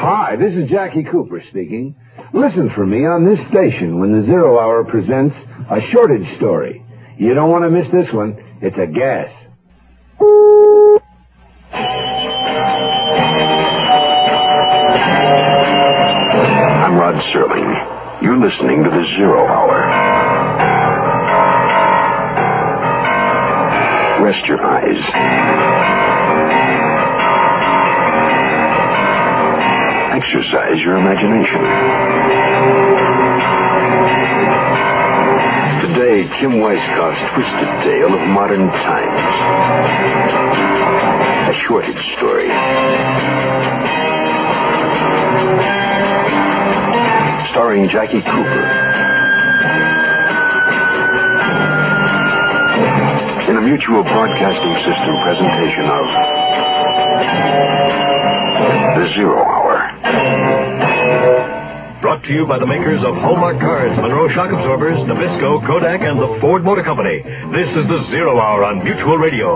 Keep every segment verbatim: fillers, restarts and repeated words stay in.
Hi, this is Jackie Cooper speaking. Listen for me on this station when the Zero Hour presents a shortage story. You don't want to miss this one. It's a gas. I'm Rod Serling. You're listening to the Zero Hour. Rest your eyes. Exercise your imagination. Today, Kim Weisskopf's twisted tale of modern times. A shortage story. Starring Jackie Cooper. In a Mutual Broadcasting System presentation of The Zero Hour. Brought to you by the makers of Hallmark Cards, Monroe Shock Absorbers, Nabisco, Kodak, and the Ford Motor Company. This is the Zero Hour on Mutual Radio.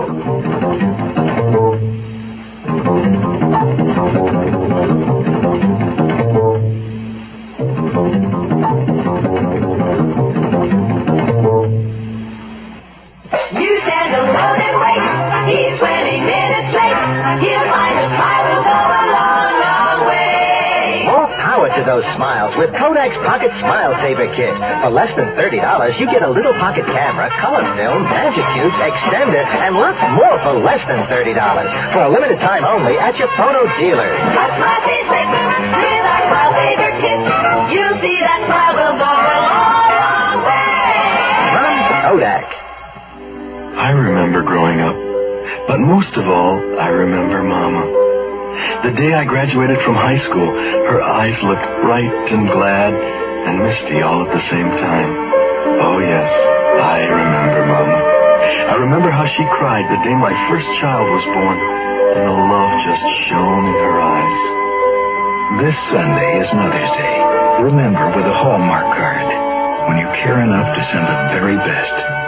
You stand alone and wait. He's twenty minutes late. He'll find a smile will go a long, long way. More power to those smiles with Kodak's Pocket Smile Saver Kit. For less than thirty dollars, you get a little pocket camera, color film, magic cubes, extender, and lots more for less than thirty dollars. For a limited time only at your photo dealers. Touch my face with our Smile Saver Kit. You'll see that smile will go a long, long way. From Kodak. I remember growing up, but most of all, I remember Mama. The day I graduated from high school, her eyes looked bright and glad and misty all at the same time. Oh, yes, I remember Mama. I remember how she cried the day my first child was born, and the love just shone in her eyes. This Sunday is Mother's Day. Remember with a Hallmark card, when you care enough to send the very best.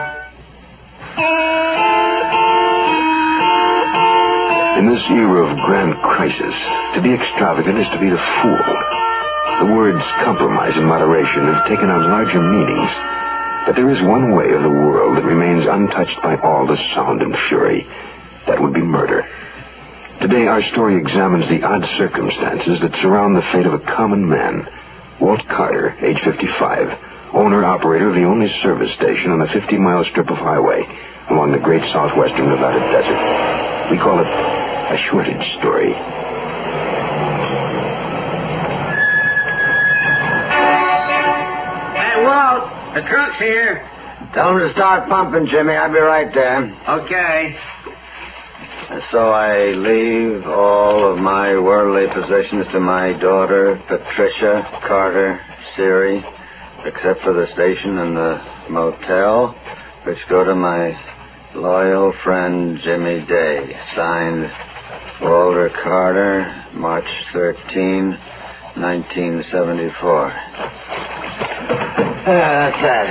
In this era of grand crisis, to be extravagant is to be the fool. The words compromise and moderation have taken on larger meanings. But there is one way of the world that remains untouched by all the sound and fury. That would be murder. Today, our story examines the odd circumstances that surround the fate of a common man, Walt Carter, age fifty-five, owner-operator of the only service station on a fifty-mile strip of highway along the great southwestern Nevada desert. We call it a shortage story. Hey, Walt, the truck's here. Tell him to start pumping, Jimmy. I'll be right there. Okay. So I leave all of my worldly possessions to my daughter, Patricia Carter Siri, except for the station and the motel, which go to my loyal friend Jimmy Day. Signed, Walter Carter, March thirteenth, nineteen seventy-four. Yeah, that's that.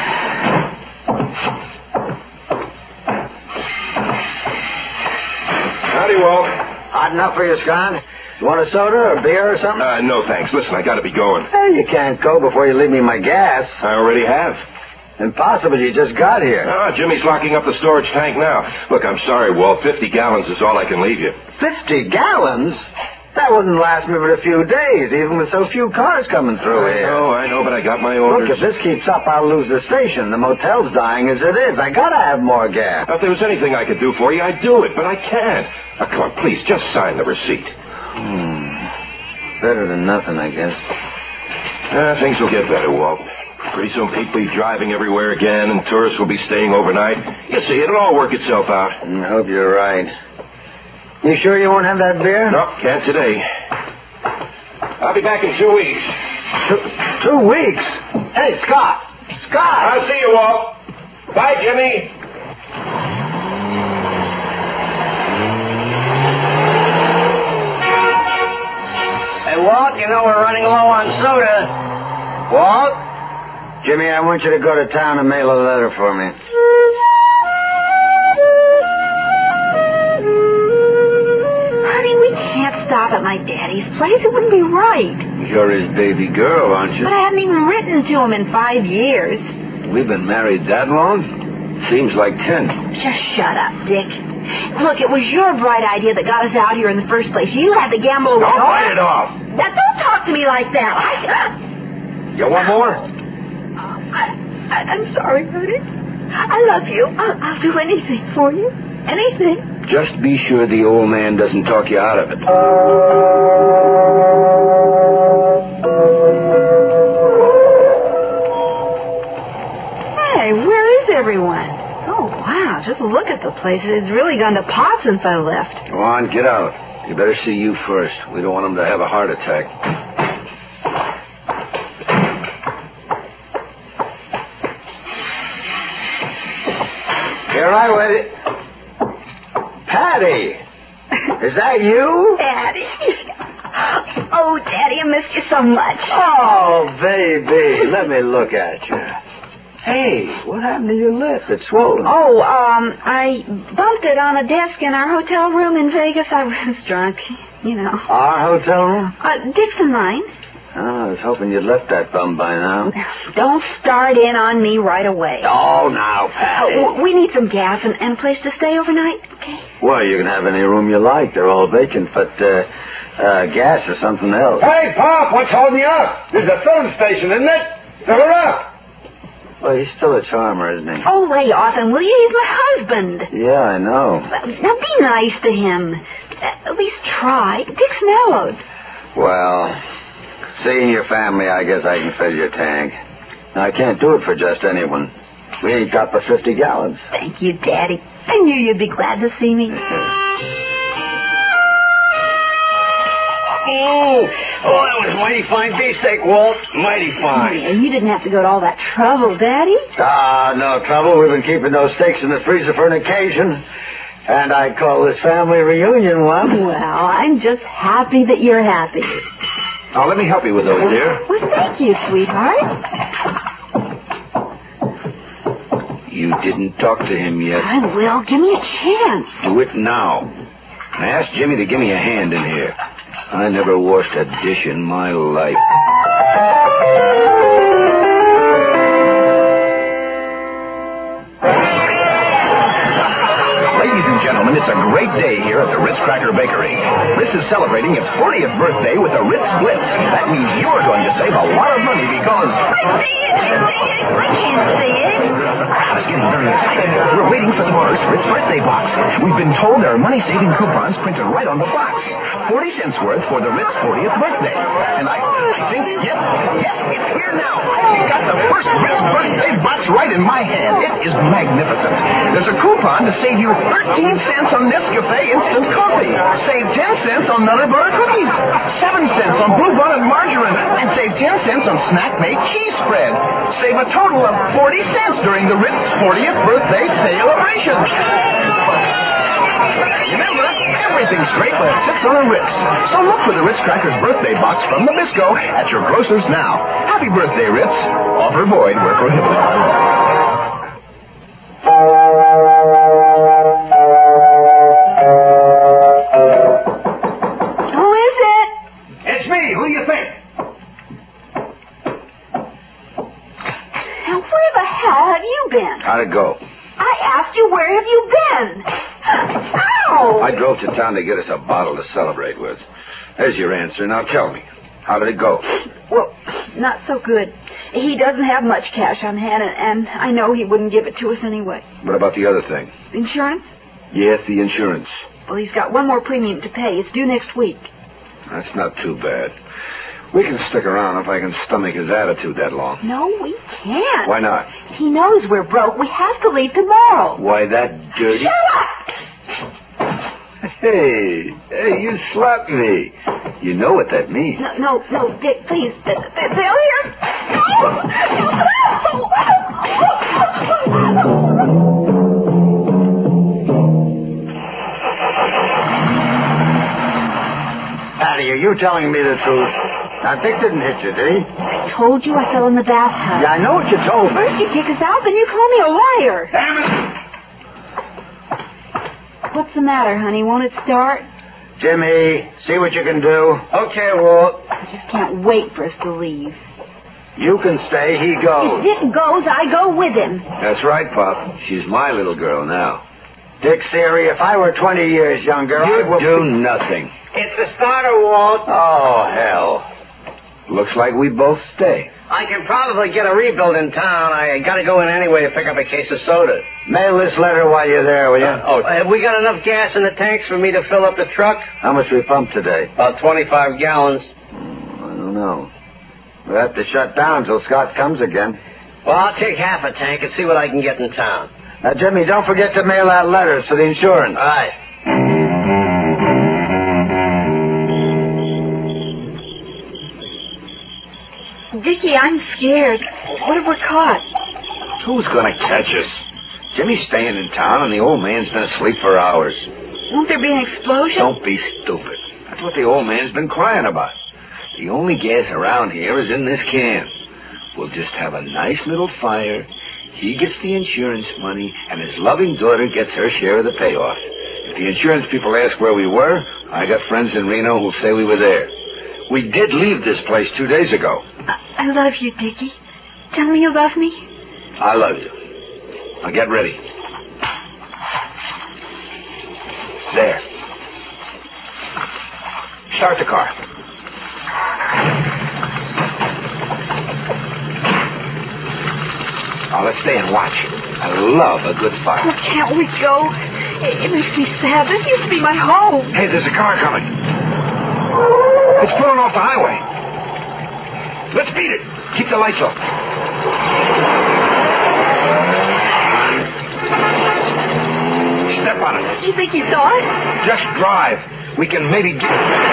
Howdy, Walt. Hot enough for you, Scott? You want a soda or beer or something? Uh, no, thanks. Listen, I gotta be going. Hey, you can't go before you leave me my gas. I already have. Impossible, you just got here. Ah, Jimmy's locking up the storage tank now. Look, I'm sorry, Walt. Fifty gallons is all I can leave you. Fifty gallons? That wouldn't last me but a few days, even with so few cars coming through I here. know, I know, but I got my Look, orders. if this keeps up, I'll lose the station. The motel's dying as it is. I gotta have more gas. If there was anything I could do for you, I'd do it, but I can't. Now, come on, please, just sign the receipt. Hmm. Better than nothing, I guess. Uh, things will get better, Walt. Pretty soon people will be driving everywhere again, and tourists will be staying overnight. You see, it'll all work itself out. I hope you're right. You sure you won't have that beer? No, can't today. I'll be back in two weeks. Two, two weeks? Hey, Scott! Scott! I'll see you, Walt. Bye, Jimmy. Hey, Walt, you know we're running low on soda. Walt? Jimmy, I want you to go to town and mail a letter for me. Honey, we can't stop at my daddy's place. It wouldn't be right. You're his baby girl, aren't you? But I haven't even written to him in five years. We've been married that long? Seems like ten. Just shut up, Dick. Look, it was your bright idea that got us out here in the first place. You had to gamble away. Don't bite it off. Now, don't talk to me like that. I, You want more? I, I, I'm sorry, honey. I love you. I'll, I'll do anything for you. Anything. Just be sure the old man doesn't talk you out of it. Hey, where is everyone? Oh, wow, just look at the place. It's really gone to pot since I left. Go on, get out. You better see you first. We don't want him to have a heart attack. Here, I waited. Patty! Is that you? Daddy. Oh, Daddy, I missed you so much. Oh, baby. Let me look at you. Hey, what happened to your lip? It's swollen. Oh, um, I bumped it on a desk in our hotel room in Vegas. I was drunk, you know. Our hotel room? Uh, Dick's and mine. Oh, I was hoping you'd left that bum by now. Don't start in on me right away. Oh, now, Patty. Uh, we need some gas and, and a place to stay overnight, okay? Well, you can have any room you like. They're all vacant, but, uh, uh, gas or something else. Hey, Pop, what's holding you up? This is a filling station, isn't it? Fill her up. Well, he's still a charmer, isn't he? Oh, lay off him, will you? He's my husband. Yeah, I know. Now, be nice to him. At least try. Dick's mellowed. Well, seeing your family, I guess I can fill your tank. Now, I can't do it for just anyone. We ain't got but fifty gallons. Thank you, Daddy. I knew you'd be glad to see me. Oh, oh, that was mighty fine beefsteak, Walt. Mighty fine. Yeah, you didn't have to go to all that trouble, Daddy. Ah, no trouble. We've been keeping those steaks in the freezer for an occasion. And I call this family reunion one. Well, I'm just happy that you're happy. Now, let me help you with those, dear. Well, thank you, sweetheart. You didn't talk to him yet. I will. Give me a chance. Do it now. I asked Jimmy to give me a hand in here. I never washed a dish in my life. Ladies and gentlemen, it's a great day here at the Ritz Cracker Bakery. Ritz is celebrating its fortieth birthday with a Ritz Blitz. That means you're going to save a lot of money because... I see it! I see it! I can't see it! I was getting very excited. We're waiting for the Morris Ritz birthday box. We've been told there are money-saving coupons printed right on the box. Forty cents worth for the Ritz fortieth birthday. And I, I think, yes, yes, it's here now. We got the first Ritz birthday box right in my hand. It is magnificent. There's a coupon to save you thirteen cents on Nescafe instant coffee. Save ten cents on Nutter Butter cookies. seven cents on Blue Bonnet margarine. And save ten cents on Snack Made cheese spread. Save a total of forty cents during the Ritz fortieth birthday celebration. Remember, everything's great when it sits on a Ritz. So look for the Ritz Crackers birthday box from Nabisco at your grocers now. Happy birthday, Ritz. Offer void where prohibited. Who is it? It's me. Who do you think? Now, where the hell have you been? How'd it go? I asked you, where have you been? Ow! I drove to town to get us a bottle to celebrate with. There's your answer. Now tell me, how did it go? Well, not so good. He doesn't have much cash on hand, and, and I know he wouldn't give it to us anyway. What about the other thing? Insurance? Yes, the insurance. Well, he's got one more premium to pay. It's due next week. That's not too bad. We can stick around if I can stomach his attitude that long. No, we can't. Why not? He knows we're broke. We have to leave tomorrow. Why, that dirty... Shut up! Hey, hey, you slapped me. You know what that means. No, no, no, Dick, please. They- they- They'll hear. Patty, are you telling me the truth? Now, Dick didn't hit you, did he? I told you I fell in the bathtub. Yeah, I know what you told me. First you kick us out, then you call me a liar. Damn it! What's the matter, honey? Won't it start? Jimmy, see what you can do. Okay, Walt. I just can't wait for us to leave. You can stay, he goes. If Dick goes, I go with him. That's right, Pop. She's my little girl now. Dick Siri, if I were twenty years younger, I You would do nothing. It's a starter, Walt. Oh, hell. Looks like we both stay. I can probably get a rebuild in town. I gotta go in anyway to pick up a case of soda. Mail this letter while you're there, will you? Uh, oh, have we got enough gas in the tanks for me to fill up the truck? How much we pumped today? About twenty-five gallons. I don't know. We'll have to shut down till Scott comes again. Well, I'll take half a tank and see what I can get in town. Now, Jimmy, don't forget to mail out letters for the insurance. All right. Dickie, I'm scared. What if we're caught? Who's gonna catch us? Jimmy's staying in town, and the old man's been asleep for hours. Won't there be an explosion? Don't be stupid. That's what the old man's been crying about. The only gas around here is in this can. We'll just have a nice little fire. He gets the insurance money, and his loving daughter gets her share of the payoff. If the insurance people ask where we were, I got friends in Reno who'll say we were there. We did leave this place two days ago. I, I love you, Dickie. Tell me you love me. I love you. Now get ready. There. Start the car. Now let's stay and watch. I love a good fire. Oh, can't we go? It, it makes me sad. This used to be my home. Hey, there's a car coming. It's pulling off the highway. Let's beat it. Keep the lights off. Step on it. You think you saw it? Just drive. We can maybe get...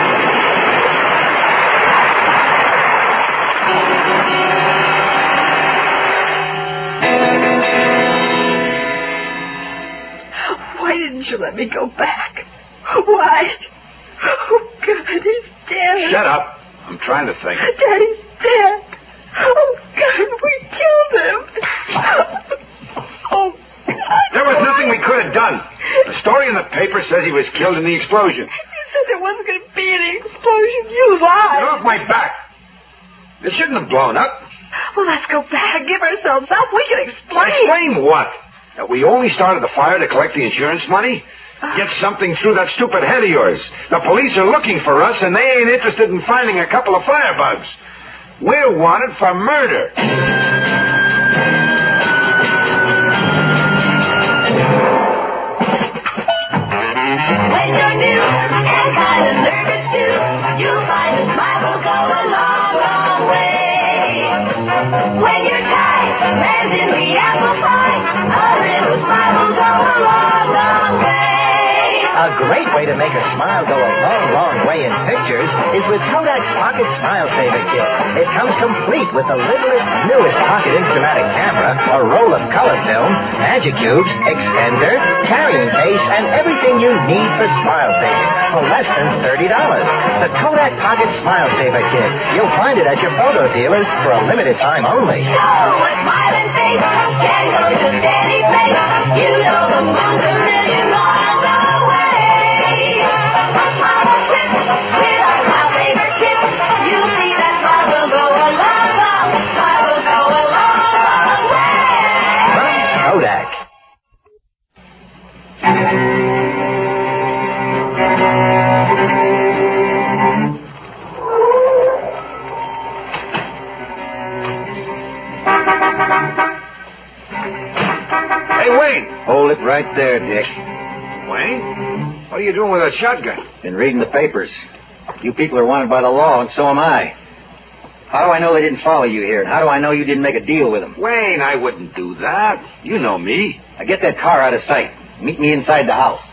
Why didn't you let me go back? Why? Oh, God, he's dead. Shut up. I'm trying to think. Daddy's dead. Oh, God, we killed him. Oh, God. There was nothing we could have done. The story in the paper says he was killed in the explosion. You said there wasn't going to be any explosion. You lied. Get off my back. It shouldn't have blown up. Well, let's go back. Give ourselves up. We can explain. Explain what? That we only started the fire to collect the insurance money? Get something through that stupid head of yours. The police are looking for us, and they ain't interested in finding a couple of firebugs. We're wanted for murder. When you're new and kind of nervous too, you'll find a smile will go a long, long way. When you're tired, lands in the apple pie, a little smile will go a long, long way. A great way to make a smile go a long, long way in pictures is with Kodak's Pocket Smile Saver Kit. It comes complete with the littlest, newest pocket instamatic camera, a roll of color film, magic cubes, extender, carrying case, and everything you need for smile saving for less than thirty dollars. The Kodak Pocket Smile Saver Kit. You'll find it at your photo dealers for a limited time only. So a smiling face can go to any place. You know the moon's a million miles away. A smile trip with our smile saver kit. You'll see that smile will go a long, long, smile will go a long, long way. From Kodak. Hey, Wayne. Hold it right there, Dick. Wayne? What are you doing with a shotgun? Been reading the papers. You people are wanted by the law, and so am I. How do I know they didn't follow you here? And how do I know you didn't make a deal with them? Wayne, I wouldn't do that. You know me. Now get that car out of sight. Meet me inside the house.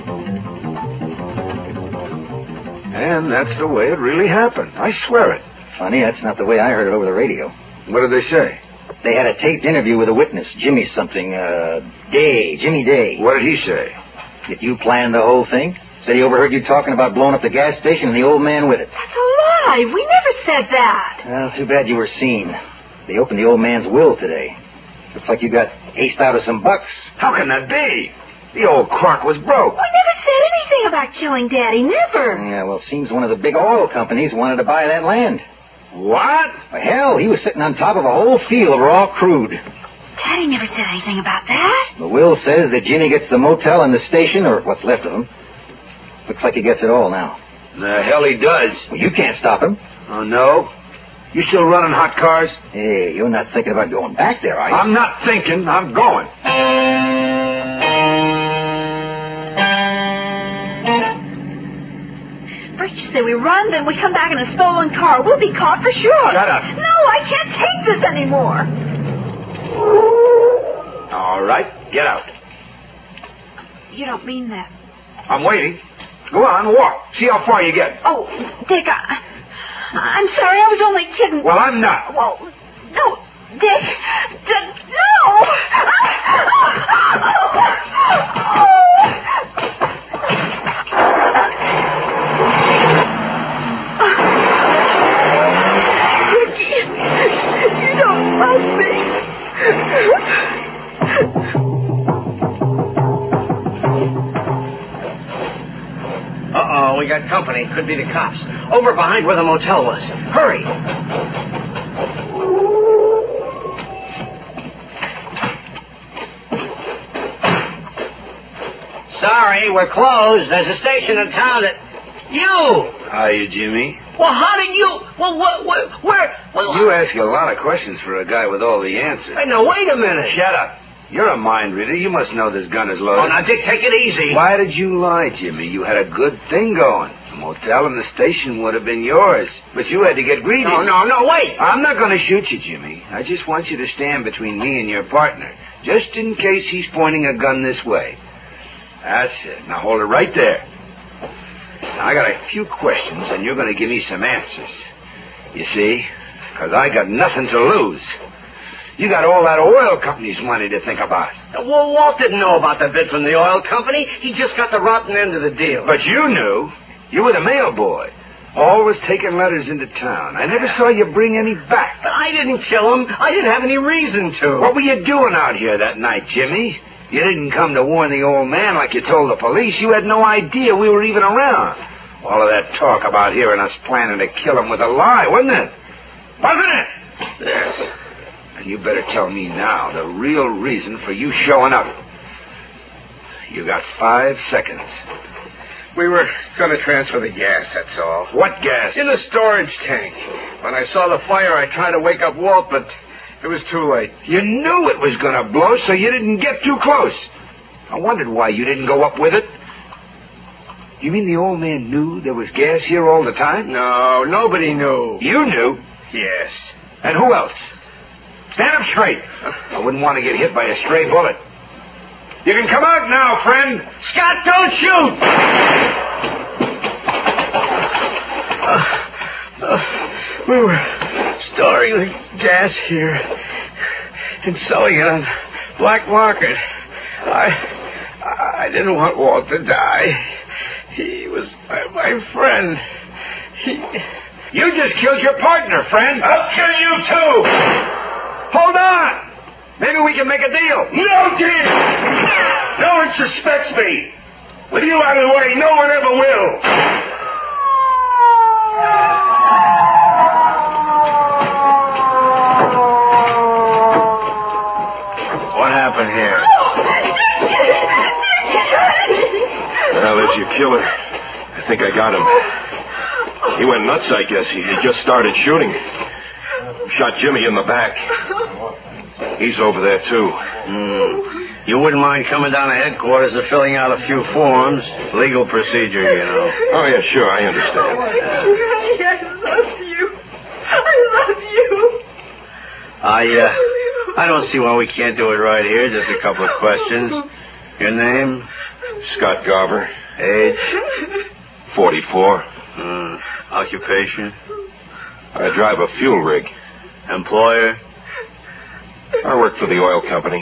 And that's the way it really happened. I swear it. Funny, that's not the way I heard it over the radio. What did they say? They had a taped interview with a witness, Jimmy something, uh, Day, Jimmy Day. What did he say? That you planned the whole thing? Said he overheard you talking about blowing up the gas station and the old man with it. That's a lie. We never said that. Well, too bad you were seen. They opened the old man's will today. Looks like you got aced out of some bucks. How can that be? The old crock was broke. We never said anything about killing Daddy. Never. Yeah, well, seems one of the big oil companies wanted to buy that land. What? Well, hell, he was sitting on top of a whole field of raw crude. Daddy never said anything about that. The will says that Jimmy gets the motel and the station, or what's left of him. Looks like he gets it all now. The hell he does. Well, you can't stop him. Oh, no? You still running hot cars? Hey, you're not thinking about going back there, are you? I'm not thinking. I'm going. First you say we run, then we come back in a stolen car. We'll be caught for sure. Shut up. No, I can't take this anymore. All right, get out. You don't mean that. I'm waiting. Go on, walk. See how far you get. Oh, Dick, I, I'm sorry. I was only kidding. Well, I'm not. Well, no, Dick. D- no. Ricky, you don't love me. Uh-oh, we got company. Could be the cops. Over behind where the motel was. Hurry. Sorry, we're closed. There's a station in town that... You! Hiya, Jimmy. Well, how did you... Well, what... Where... where well, You ask a lot of questions for a guy with all the answers. Hey, now, wait a minute. Shut up. You're a mind reader. You must know this gun is loaded. Oh, now, Dick, take it easy. Why did you lie, Jimmy? You had a good thing going. The motel and the station would have been yours, but you had to get greedy. No, no, no, wait. I'm not going to shoot you, Jimmy. I just want you to stand between me and your partner, just in case he's pointing a gun this way. That's it. Now hold it right there. Now, I got a few questions, and you're going to give me some answers. You see? Because I got nothing to lose. You got all that oil company's money to think about. Well, Walt didn't know about the bid from the oil company. He just got the rotten end of the deal. But you knew. You were the mail boy. Always taking letters into town. I never saw you bring any back. But I didn't kill him. I didn't have any reason to. What were you doing out here that night, Jimmy? You didn't come to warn the old man like you told the police. You had no idea we were even around. All of that talk about hearing us planning to kill him was a lie, wasn't it? Wasn't it? Yes. And you better tell me now the real reason for you showing up. You got five seconds. We were going to transfer the gas, that's all. What gas? In the storage tank. When I saw the fire, I tried to wake up Walt, but it was too late. You knew it was going to blow, so you didn't get too close. I wondered why you didn't go up with it. You mean the old man knew there was gas here all the time? No, nobody knew. You knew? Yes. And who else? Stand up straight. I wouldn't want to get hit by a stray bullet. You can come out now, friend. Scott, don't shoot! Uh, uh, we were storing the gas here and selling it on black market. I I didn't want Walt to die. He was my, my friend. He... You just killed your partner, friend. I'll kill you too! Hold on! Maybe we can make a deal. No deal! No one suspects me. With you out of the way, no one ever will. What happened here? Well, there's your killer. I think I got him. He went nuts, I guess. He had just started shooting. Shot Jimmy in the back. He's over there, too. Mm. You wouldn't mind coming down to headquarters and filling out a few forms? Legal procedure, you know. Oh, yeah, sure, I understand. I love you. I love you. I, uh, I don't see why we can't do it right here. Just a couple of questions. Your name? Scott Garver. Age? forty-four. Mm. Occupation? I drive a fuel rig. Employer? I work for the oil company.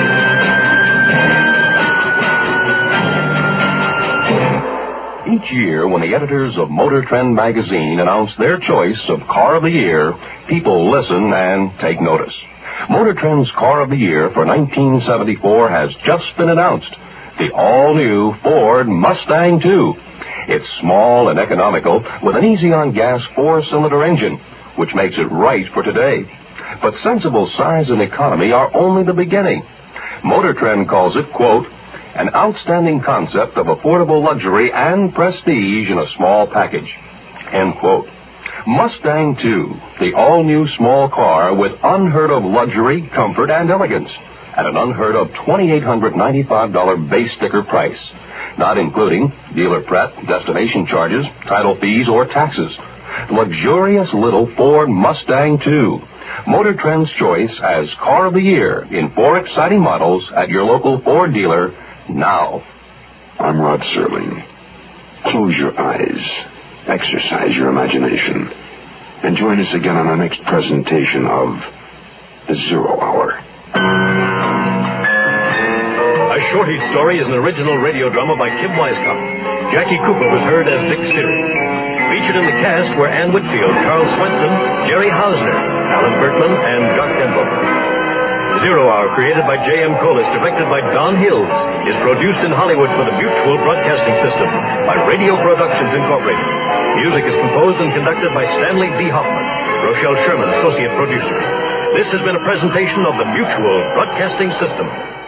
Each year, when the editors of Motor Trend magazine announce their choice of Car of the Year, people listen and take notice. Motor Trend's Car of the Year for nineteen seventy-four has just been announced. the all-new Ford Mustang two. It's small and economical with an easy-on-gas four-cylinder engine, which makes it right for today. But sensible size and economy are only the beginning. Motor Trend calls it, quote, an outstanding concept of affordable luxury and prestige in a small package, end quote. Mustang two, the all-new small car with unheard-of luxury, comfort, and elegance at an unheard-of two thousand eight hundred ninety-five dollars base sticker price, not including dealer prep, destination charges, title fees, or taxes. Luxurious little Ford Mustang two. Motor Trend's choice as Car of the Year in four exciting models at your local Ford dealer now. I'm Rod Serling. Close your eyes, exercise your imagination, and join us again on our next presentation of The Zero Hour. A Shorty Story is an original radio drama by Kim Weiskamp. Jackie Cooper was heard as Dick Sterry. Featured in the cast were Ann Whitfield, Carl Swenson, Jerry Hausner, Alan Bertman, and Doc Denbover. Zero Hour, created by J M Collis, directed by Don Hills, is produced in Hollywood for the Mutual Broadcasting System by Radio Productions Incorporated. Music is composed and conducted by Stanley D. Hoffman. Rochelle Sherman, associate producer. This has been a presentation of the Mutual Broadcasting System.